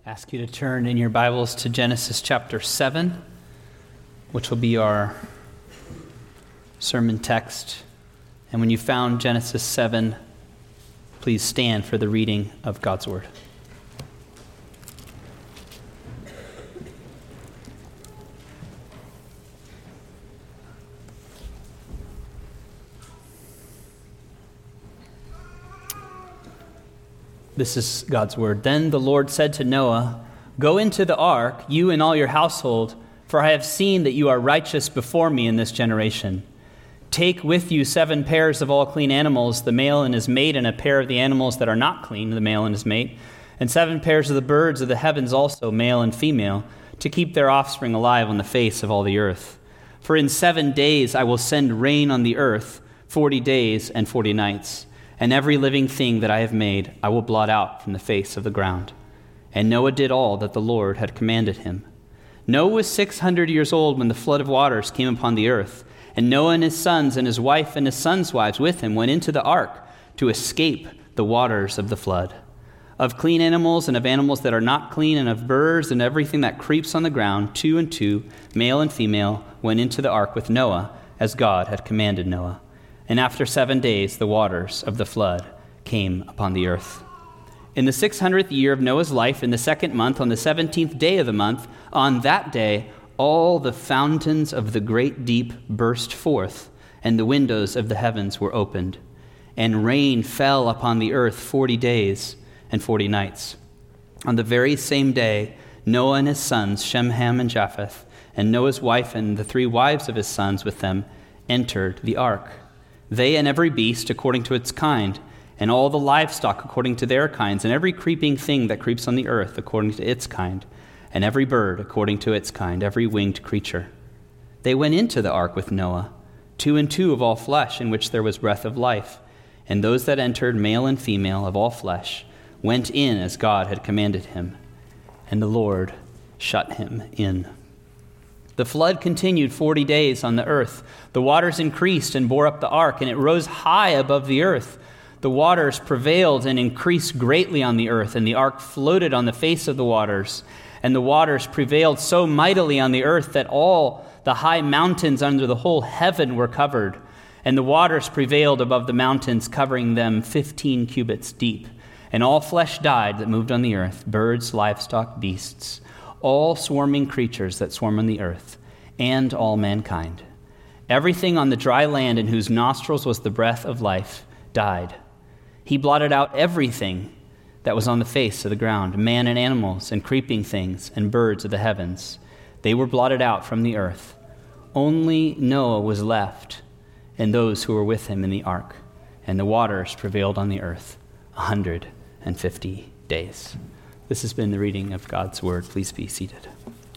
Ask you to turn in your Bibles to Genesis chapter 7, which will be our sermon text. And when you found Genesis 7, please stand for the reading of God's Word. This is God's word. Then the Lord said to Noah, "Go into the ark, you and all your household, for I have seen that you are righteous before me in this generation. Take with you 7 pairs of all clean animals, the male and his mate, and a pair of the animals that are not clean, the male and his mate, and 7 pairs of the birds of the heavens also, male and female, to keep their offspring alive on the face of all the earth. For in 7 days I will send rain on the earth, 40 days and 40 nights. And every living thing that I have made I will blot out from the face of the ground." And Noah did all that the Lord had commanded him. Noah was 600 years old when the flood of waters came upon the earth. And Noah and his sons and his wife and his sons' wives with him went into the ark to escape the waters of the flood. Of clean animals and of animals that are not clean, and of birds and everything that creeps on the ground, 2 and 2, male and female, went into the ark with Noah, as God had commanded Noah. And after 7 days, the waters of the flood came upon the earth. In the 600th year of Noah's life, in the 2nd month, on the 17th day of the month, on that day, all the fountains of the great deep burst forth, and the windows of the heavens were opened. And rain fell upon the earth 40 days and 40 nights. On the very same day, Noah and his sons, Shem, Ham, and Japheth, and Noah's wife and the 3 wives of his sons with them, entered the ark. They and every beast according to its kind, and all the livestock according to their kinds, and every creeping thing that creeps on the earth according to its kind, and every bird according to its kind, every winged creature. They went into the ark with Noah, 2 and 2 of all flesh, in which there was breath of life. And those that entered, male and female of all flesh, went in as God had commanded him. And the Lord shut him in. The flood continued 40 days on the earth. The waters increased and bore up the ark, and it rose high above the earth. The waters prevailed and increased greatly on the earth, and the ark floated on the face of the waters. And the waters prevailed so mightily on the earth that all the high mountains under the whole heaven were covered. And the waters prevailed above the mountains, covering them 15 cubits deep. And all flesh died that moved on the earth, birds, livestock, beasts, all swarming creatures that swarm on the earth, and all mankind. Everything on the dry land in whose nostrils was the breath of life died. He blotted out everything that was on the face of the ground, man and animals and creeping things and birds of the heavens. They were blotted out from the earth. Only Noah was left, and those who were with him in the ark. And the waters prevailed on the earth 150 days. This has been the reading of God's word. Please be seated.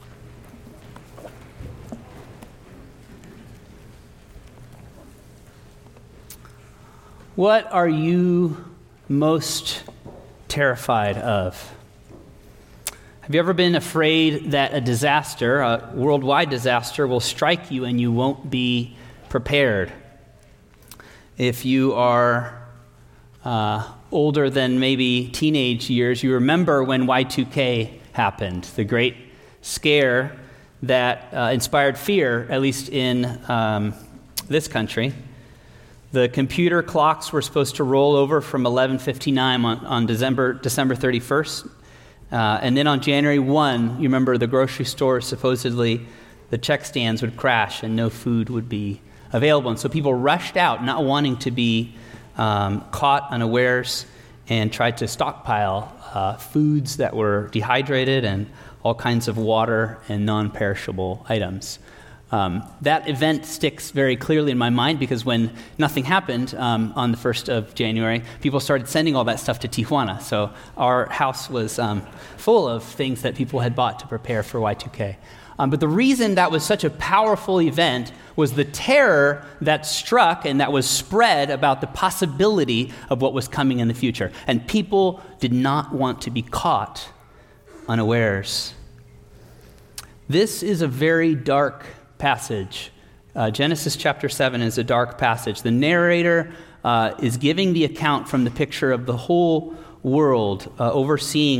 What are you most terrified of? Have you ever been afraid that a disaster, a worldwide disaster, will strike you and you won't be prepared? If you are older than maybe teenage years, you remember when Y2K happened, the great scare that inspired fear, at least in this country. The computer clocks were supposed to roll over from 11:59 on December 31st. And then on January 1, you remember the grocery store, supposedly the check stands would crash and no food would be available. And so people rushed out, not wanting to be caught unawares, and tried to stockpile foods that were dehydrated and all kinds of water and non-perishable items. That event sticks very clearly in my mind because when nothing happened on the 1st of January, people started sending all that stuff to Tijuana. So our house was full of things that people had bought to prepare for Y2K. But the reason that was such a powerful event was the terror that struck and that was spread about the possibility of what was coming in the future. And people did not want to be caught unawares. This is a very dark passage. Genesis chapter 7 is a dark passage. The narrator is giving the account from the picture of the whole world overseeing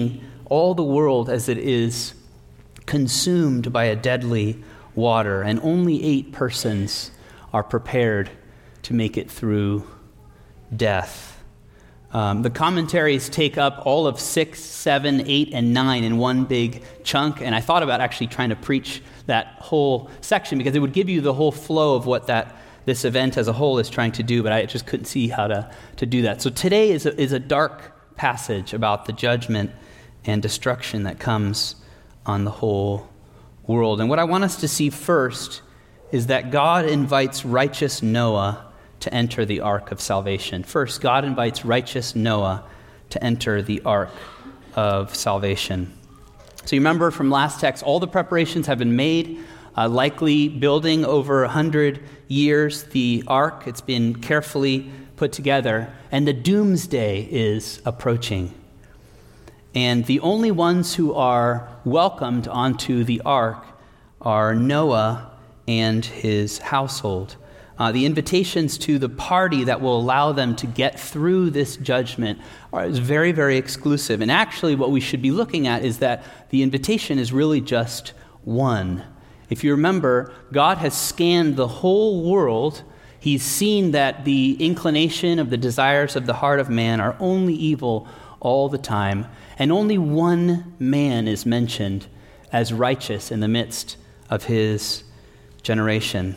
all the world as it is consumed by a deadly water, and only 8 persons are prepared to make it through death. The commentaries take up all of 6, 7, 8, and 9 in one big chunk, and I thought about actually trying to preach that whole section because it would give you the whole flow of what this event as a whole is trying to do, but I just couldn't see how to do that. So today is a dark passage about the judgment and destruction that comes on the whole world. And what I want us to see first is that God invites righteous Noah to enter the ark of salvation. First, God invites righteous Noah to enter the ark of salvation. So you remember from last text, all the preparations have been made, likely building over 100 years. The ark, it's been carefully put together, and the doomsday is approaching. And the only ones who are welcomed onto the ark are Noah and his household. The invitations to the party that will allow them to get through this judgment is very, very exclusive. And actually what we should be looking at is that the invitation is really just one. If you remember, God has scanned the whole world. He's seen that the inclination of the desires of the heart of man are only evil all the time. And only one man is mentioned as righteous in the midst of his generation.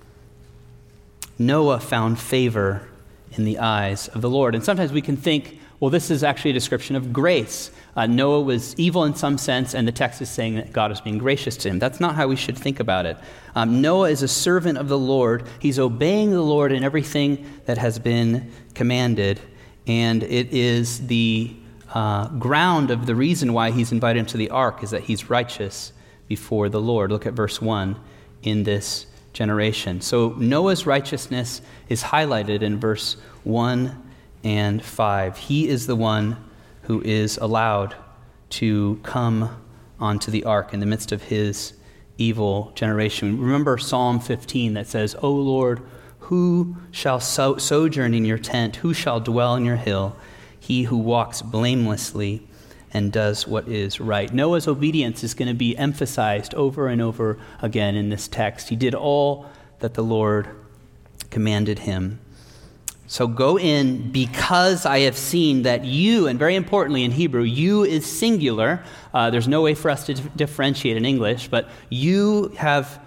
Noah found favor in the eyes of the Lord. And sometimes we can think, well, this is actually a description of grace. Noah was evil in some sense, and the text is saying that God is being gracious to him. That's not how we should think about it. Noah is a servant of the Lord. He's obeying the Lord in everything that has been commanded, and it is the ground of the reason why he's invited into the ark is that he's righteous before the Lord. Look at verse 1 in this generation. So Noah's righteousness is highlighted in verse 1 and 5. He is the one who is allowed to come onto the ark in the midst of his evil generation. Remember Psalm 15 that says, O Lord, who shall sojourn in your tent? Who shall dwell in your hill? He who walks blamelessly and does what is right. Noah's obedience is going to be emphasized over and over again in this text. He did all that the Lord commanded him. So go in because I have seen that you, and very importantly in Hebrew, you is singular. There's no way for us to differentiate in English, but you have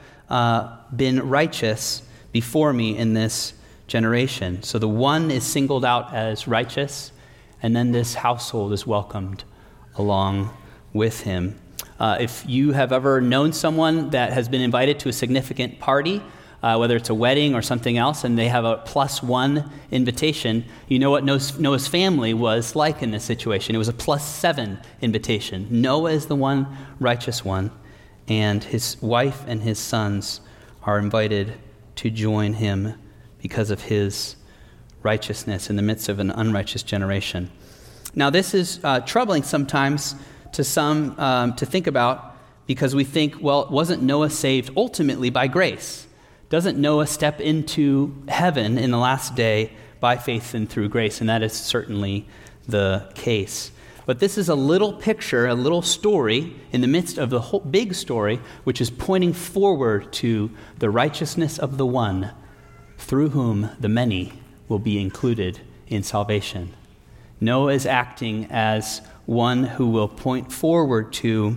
been righteous before me in this generation. So the one is singled out as righteous, and then this household is welcomed along with him. If you have ever known someone that has been invited to a significant party, whether it's a wedding or something else, and they have a +1 invitation, you know what Noah's family was like in this situation. It was a +7 invitation. Noah is the one righteous one, and his wife and his sons are invited to join him because of his righteousness in the midst of an unrighteous generation. Now, this is troubling sometimes to some to think about because we think, well, wasn't Noah saved ultimately by grace? Doesn't Noah step into heaven in the last day by faith and through grace? And that is certainly the case. But this is a little picture, a little story in the midst of the whole big story, which is pointing forward to the righteousness of the one through whom the many will be included in salvation. Noah is acting as one who will point forward to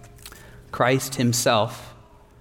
Christ himself,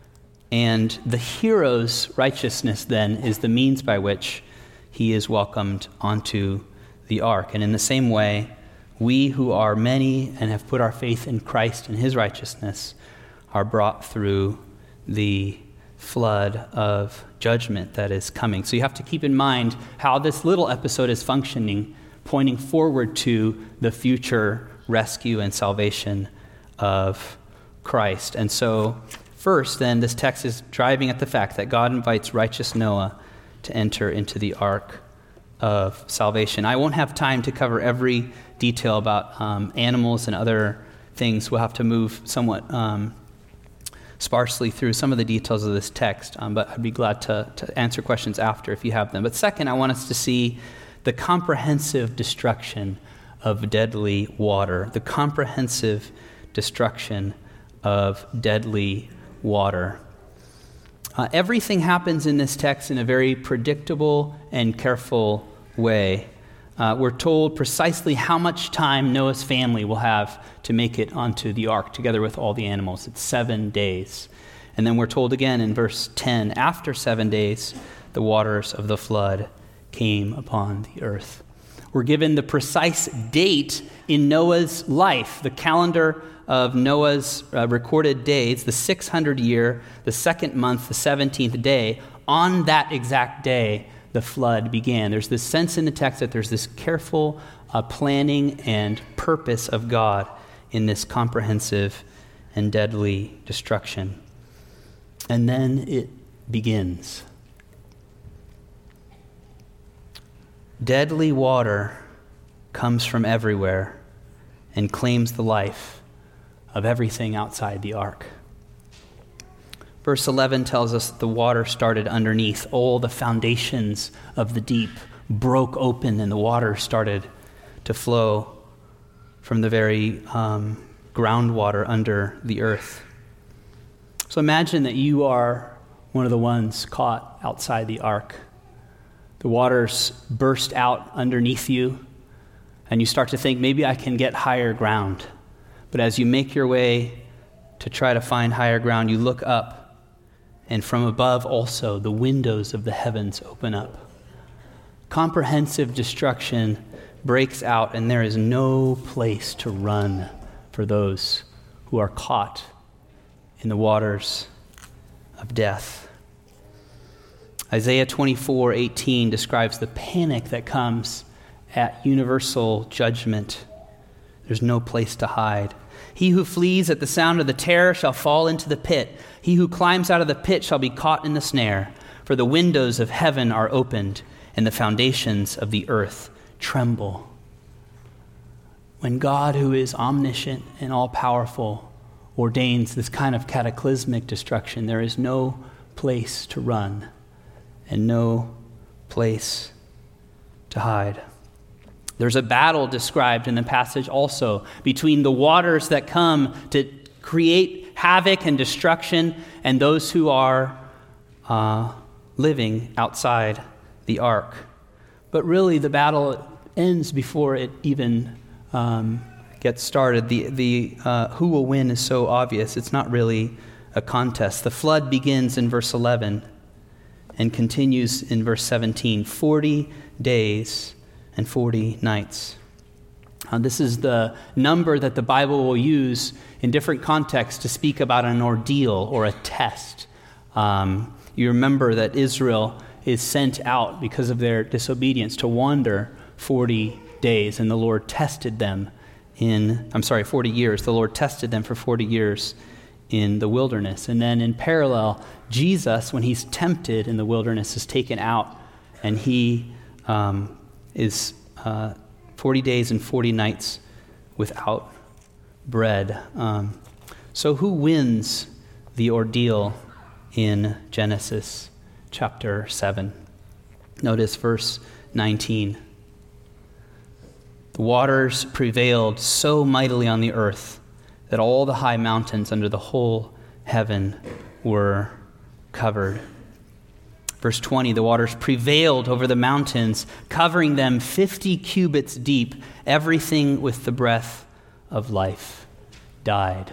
and the hero's righteousness then is the means by which he is welcomed onto the ark. And in the same way, we who are many and have put our faith in Christ and his righteousness are brought through the flood of judgment that is coming. So you have to keep in mind how this little episode is functioning, pointing forward to the future rescue and salvation of Christ. And so first, then, this text is driving at the fact that God invites righteous Noah to enter into the ark of salvation. I won't have time to cover every detail about animals and other things. We'll have to move somewhat sparsely through some of the details of this text, but I'd be glad to answer questions after if you have them. But second, I want us to see the comprehensive destruction of deadly water, the comprehensive destruction of deadly water. Everything happens in this text in a very predictable and careful way. We're told precisely how much time Noah's family will have to make it onto the ark, together with all the animals. It's 7 days. And then we're told again in verse 10, after 7 days, the waters of the flood came upon the earth. We're given the precise date in Noah's life, the calendar of Noah's recorded days, the 600 year, the second month, the 17th day. On that exact day, the flood began. There's this sense in the text that there's this careful planning and purpose of God in this comprehensive and deadly destruction. And then it begins. Deadly water comes from everywhere and claims the life of everything outside the ark. Verse 11 tells us that the water started underneath. All the foundations of the deep broke open and the water started to flow from the very groundwater under the earth. So imagine that you are one of the ones caught outside the ark. The waters burst out underneath you, and you start to think, maybe I can get higher ground. But as you make your way to try to find higher ground, you look up, and from above also the windows of the heavens open up. Comprehensive destruction breaks out, and there is no place to run for those who are caught in the waters of death. Isaiah 24:18 describes the panic that comes at universal judgment. There's no place to hide. He who flees at the sound of the terror shall fall into the pit. He who climbs out of the pit shall be caught in the snare. For the windows of heaven are opened, and the foundations of the earth tremble. When God, who is omniscient and all-powerful, ordains this kind of cataclysmic destruction, there is no place to run and no place to hide. There's a battle described in the passage also between the waters that come to create havoc and destruction and those who are living outside the ark. But really the battle ends before it even gets started. The who will win is so obvious. It's not really a contest. The flood begins in verse 11 and continues in verse 17, 40 days and 40 nights. This is the number that the Bible will use in different contexts to speak about an ordeal or a test. You remember that Israel is sent out because of their disobedience to wander 40 days, and the Lord tested them 40 years. The Lord tested them for 40 years in the wilderness. And then in parallel, Jesus, when he's tempted in the wilderness, is taken out, and he is 40 days and 40 nights without bread. So who wins the ordeal in Genesis chapter 7? Notice verse 19. The waters prevailed so mightily on the earth that all the high mountains under the whole heaven were covered. Verse 20, the waters prevailed over the mountains, covering them 50 cubits deep. Everything with the breath of life died.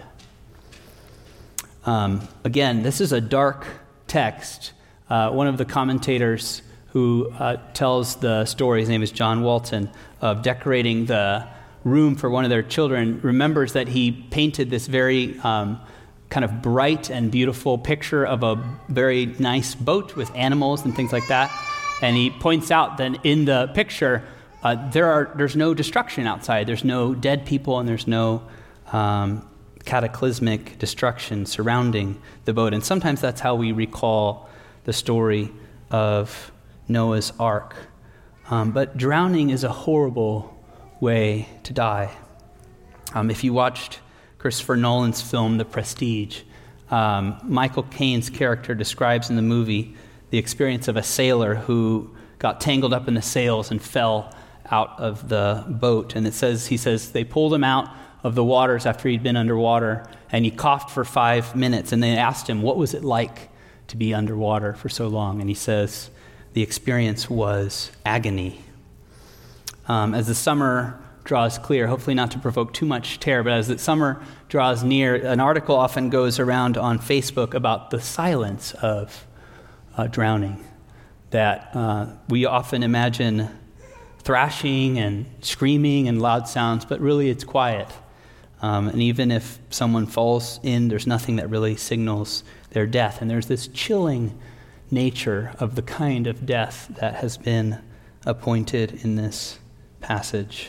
Again, this is a dark text. One of the commentators who tells the story, his name is John Walton, of decorating the room for one of their children, remembers that he painted this very kind of bright and beautiful picture of a very nice boat with animals and things like that. And he points out that in the picture, there's no destruction outside. There's no dead people, and there's no cataclysmic destruction surrounding the boat. And sometimes that's how we recall the story of Noah's Ark. But drowning is a horrible way to die. If you watched Christopher Nolan's film, The Prestige, Michael Caine's character describes in the movie the experience of a sailor who got tangled up in the sails and fell out of the boat. And he says they pulled him out of the waters after he'd been underwater, and he coughed for 5 minutes. And they asked him, what was it like to be underwater for so long? And he says the experience was agony. As the summer draws clear, hopefully not to provoke too much terror, but as the summer draws near, an article often goes around on Facebook about the silence of drowning, that we often imagine thrashing and screaming and loud sounds, but really it's quiet. And even if someone falls in, there's nothing that really signals their death. And there's this chilling nature of the kind of death that has been appointed in this passage.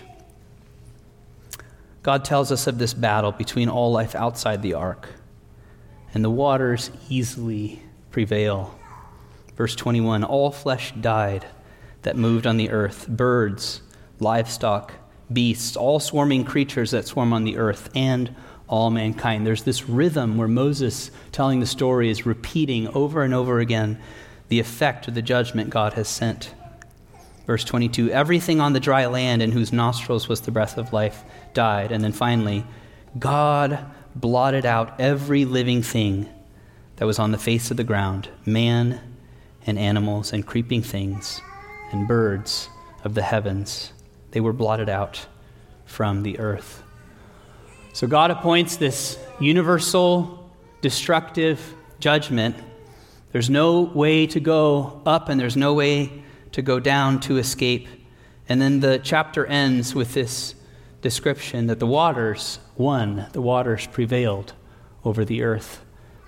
God tells us of this battle between all life outside the ark, and the waters easily prevail. Verse 21, all flesh died that moved on the earth, birds, livestock, beasts, all swarming creatures that swarm on the earth, and all mankind. There's this rhythm where Moses, telling the story, is repeating over and over again the effect of the judgment God has sent. Verse 22, everything on the dry land in whose nostrils was the breath of life died. And then finally, God blotted out every living thing that was on the face of the ground, man and animals and creeping things and birds of the heavens. They were blotted out from the earth. So God appoints this universal, destructive judgment. There's no way to go up and there's no way to go down to escape. And then the chapter ends with this description that the waters won, the waters prevailed over the earth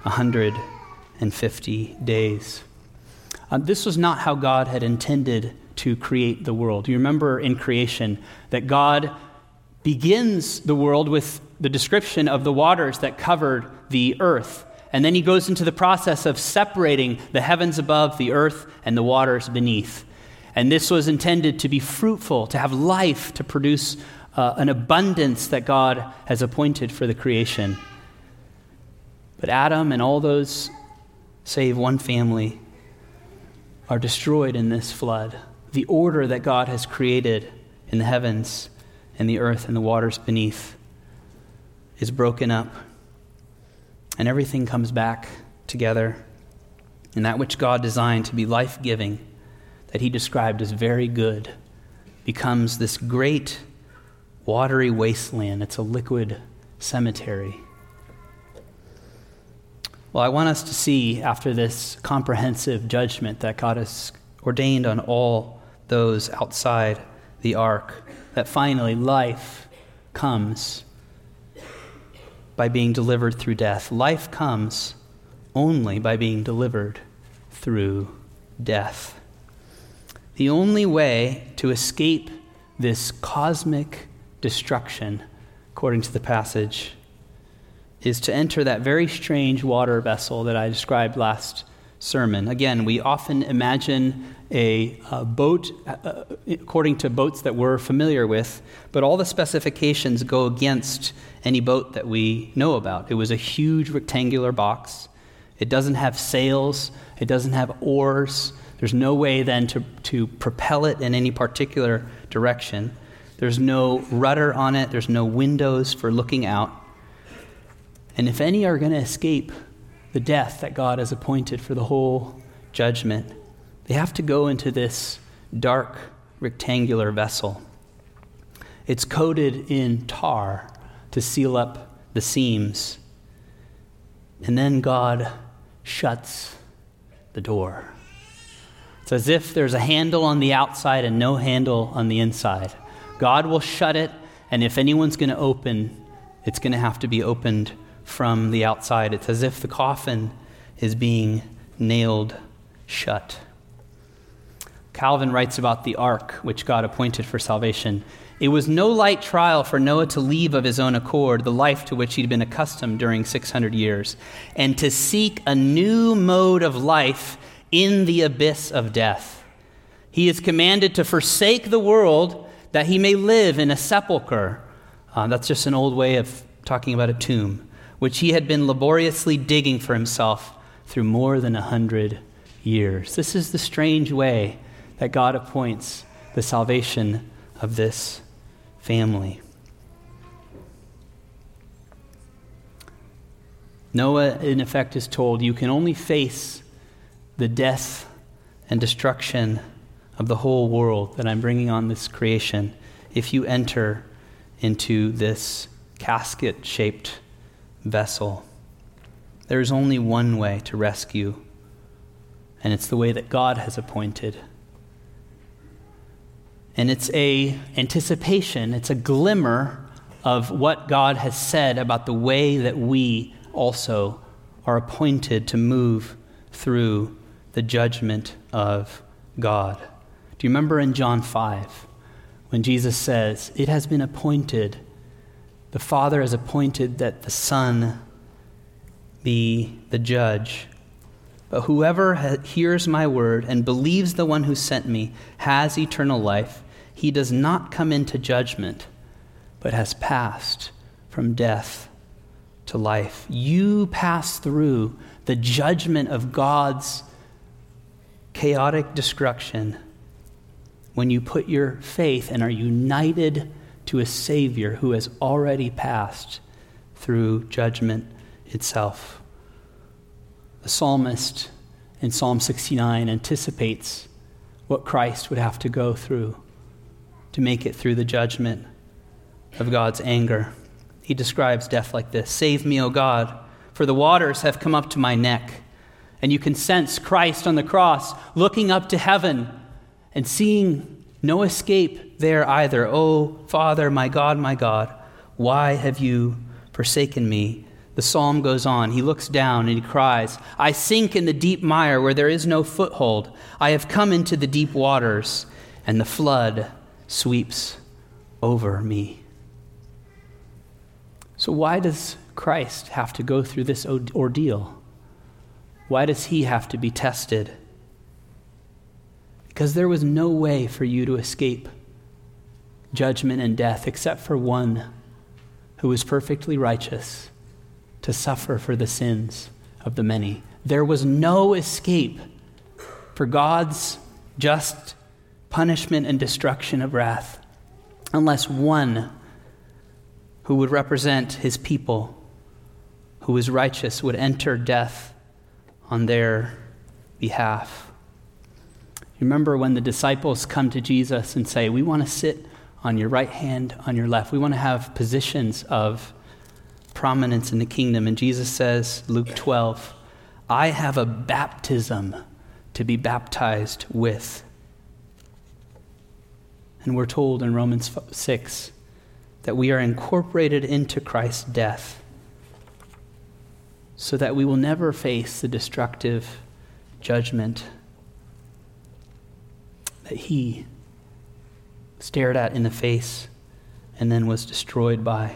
150 days. This was not how God had intended to create the world. You remember in creation that God begins the world with the description of the waters that covered the earth. And then he goes into the process of separating the heavens above, the earth, and the waters beneath. And this was intended to be fruitful, to have life, to produce an abundance that God has appointed for the creation. But Adam and all those, save one family, are destroyed in this flood. The order that God has created in the heavens and the earth and the waters beneath is broken up. And everything comes back together. And that which God designed to be life-giving, that he described as very good, becomes this great watery wasteland. It's a liquid cemetery. Well, I want us to see after this comprehensive judgment that God has ordained on all those outside the ark, that finally life comes by being delivered through death. Life comes only by being delivered through death. The only way to escape this cosmic destruction, according to the passage, is to enter that very strange water vessel that I described last sermon. Again, we often imagine a boat according to boats that we're familiar with, but all the specifications go against any boat that we know about. It was a huge rectangular box. It doesn't have sails. It doesn't have oars. There's no way then to propel it in any particular direction. There's no rudder on it. There's no windows for looking out. And if any are going to escape the death that God has appointed for the whole judgment, they have to go into this dark rectangular vessel. It's coated in tar to seal up the seams. And then God shuts the door. It's as if there's a handle on the outside and no handle on the inside. God will shut it, and if anyone's going to open, it's going to have to be opened from the outside. It's as if the coffin is being nailed shut. Calvin writes about the ark, which God appointed for salvation. It was no light trial for Noah to leave of his own accord the life to which he'd been accustomed during 600 years, and to seek a new mode of life in the abyss of death. He is commanded to forsake the world that he may live in a sepulcher. That's just an old way of talking about a tomb, which he had been laboriously digging for himself through more than 100 years. This is the strange way that God appoints the salvation of this family. Noah, in effect, is told, you can only face the death and destruction of the whole world that I'm bringing on this creation if you enter into this casket-shaped vessel. There's only one way to rescue, and it's the way that God has appointed. And it's a anticipation, it's a glimmer of what God has said about the way that we also are appointed to move through the judgment of God. Do you remember in John 5 when Jesus says, it has been appointed, the Father has appointed that the Son be the judge. But whoever hears my word and believes the one who sent me has eternal life. He does not come into judgment, but has passed from death to life. You pass through the judgment of God's chaotic destruction when you put your faith and are united to a Savior who has already passed through judgment itself. The psalmist in Psalm 69 anticipates what Christ would have to go through to make it through the judgment of God's anger. He describes death like this: "Save me, O God, for the waters have come up to my neck." And you can sense Christ on the cross looking up to heaven and seeing no escape there either. "O Father, my God, why have you forsaken me?" The psalm goes on. He looks down and he cries, "I sink in the deep mire where there is no foothold. I have come into the deep waters, and the flood sweeps over me." So why does Christ have to go through this ordeal? Why does he have to be tested? Because there was no way for you to escape judgment and death except for one who was perfectly righteous to suffer for the sins of the many. There was no escape for God's just punishment and destruction of wrath unless one who would represent his people, who was righteous, would enter death on their behalf. You remember when the disciples come to Jesus and say, "We want to sit on your right hand, on your left. We want to have positions of prominence in the kingdom." And Jesus says, Luke 12, "I have a baptism to be baptized with." And we're told in Romans 6 that we are incorporated into Christ's death so that we will never face the destructive judgment that he stared at in the face and then was destroyed by.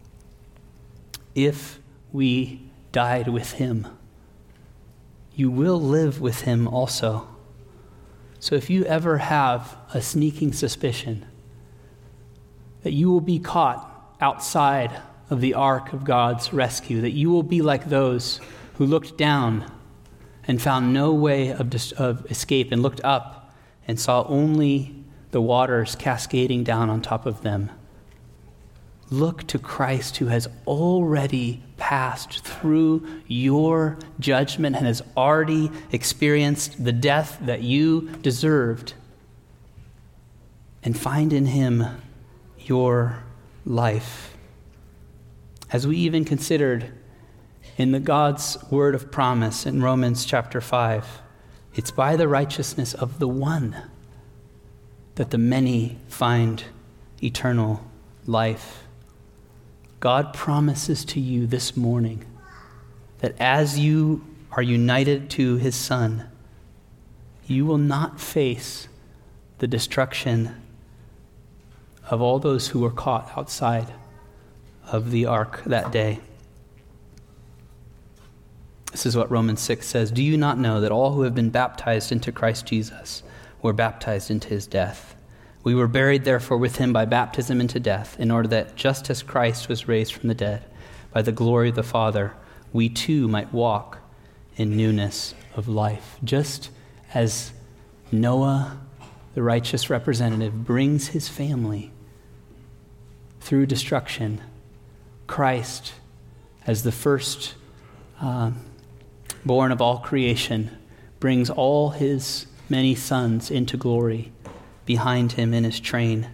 If we died with him, you will live with him also. So if you ever have a sneaking suspicion that you will be caught outside of the ark of God's rescue, that you will be like those who looked down and found no way of escape and looked up and saw only the waters cascading down on top of them, look to Christ, who has already passed through your judgment and has already experienced the death that you deserved, and find in him your life. As we even considered in the God's word of promise in Romans chapter 5, it's by the righteousness of the one that the many find eternal life. God promises to you this morning that as you are united to his Son, you will not face the destruction of all those who were caught outside of the ark that day. This is what Romans 6 says: "Do you not know that all who have been baptized into Christ Jesus were baptized into his death? We were buried, therefore, with him by baptism into death, in order that just as Christ was raised from the dead by the glory of the Father, we too might walk in newness of life." Just as Noah the righteous representative, brings his family through destruction. Christ, as the first born of all creation, brings all his many sons into glory behind him in his train.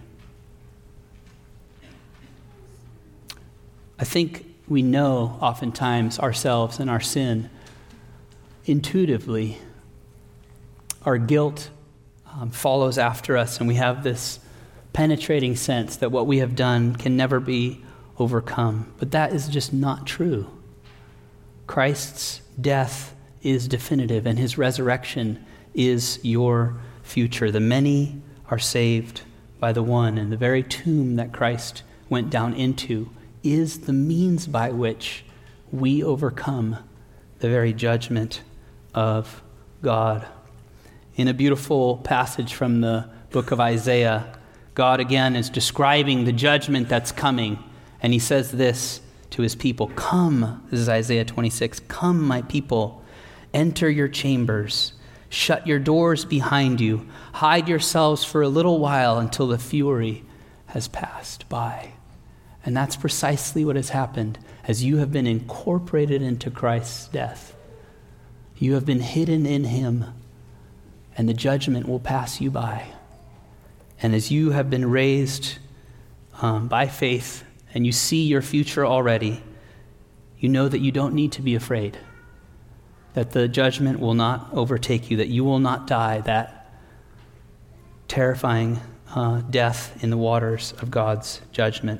I think we know oftentimes ourselves and our sin intuitively. Our guilt follows after us, and we have this penetrating sense that what we have done can never be overcome. But that is just not true. Christ's death is definitive, and his resurrection is your future. The many are saved by the one, and the very tomb that Christ went down into is the means by which we overcome the very judgment of God. In a beautiful passage from the book of Isaiah, God again is describing the judgment that's coming, and he says this to his people, "Come," this is Isaiah 26, "Come, my people, enter your chambers, shut your doors behind you, hide yourselves for a little while until the fury has passed by." And that's precisely what has happened as you have been incorporated into Christ's death. You have been hidden in him, and the judgment will pass you by. And as you have been raised by faith, and you see your future already, you know that you don't need to be afraid, that the judgment will not overtake you, that you will not die that terrifying death in the waters of God's judgment.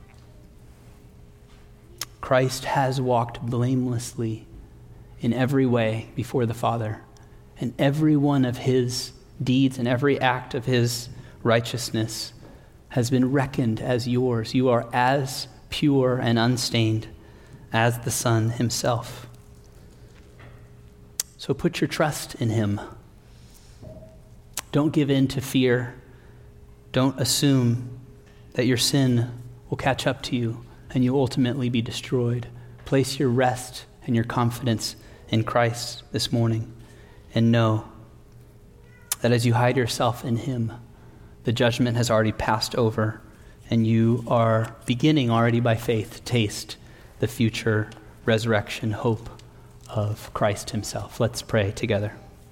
Christ has walked blamelessly in every way before the Father, and every one of his deeds and every act of his righteousness has been reckoned as yours. You are as pure and unstained as the Son himself. So put your trust in him. Don't give in to fear. Don't assume that your sin will catch up to you and you'll ultimately be destroyed. Place your rest and your confidence in Christ this morning, and know that as you hide yourself in him, the judgment has already passed over, and you are beginning already by faith to taste the future resurrection hope of Christ himself. Let's pray together.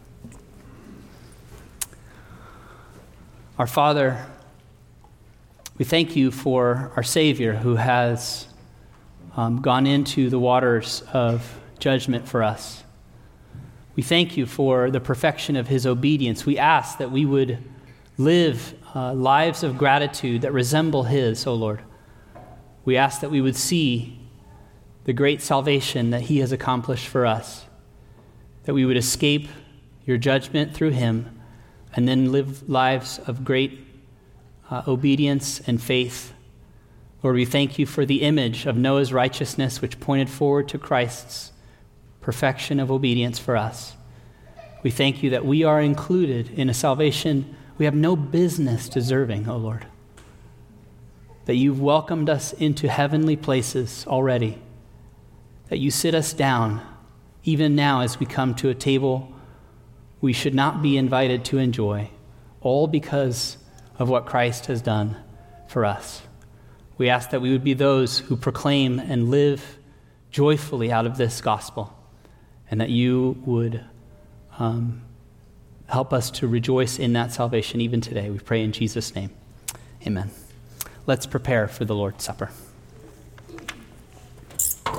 Our Father, we thank you for our Savior who has gone into the waters of judgment for us. We thank you for the perfection of his obedience. We ask that we would live lives of gratitude that resemble his, O Lord. We ask that we would see the great salvation that he has accomplished for us, that we would escape your judgment through him, and then live lives of great obedience and faith. Lord, we thank you for the image of Noah's righteousness, which pointed forward to Christ's perfection of obedience for us. We thank you that we are included in a salvation we have no business deserving, O Lord. That you've welcomed us into heavenly places already. That you sit us down, even now as we come to a table we should not be invited to enjoy, all because of what Christ has done for us. We ask that we would be those who proclaim and live joyfully out of this gospel, and that you would help us to rejoice in that salvation even today. We pray in Jesus' name. Amen. Let's prepare for the Lord's Supper.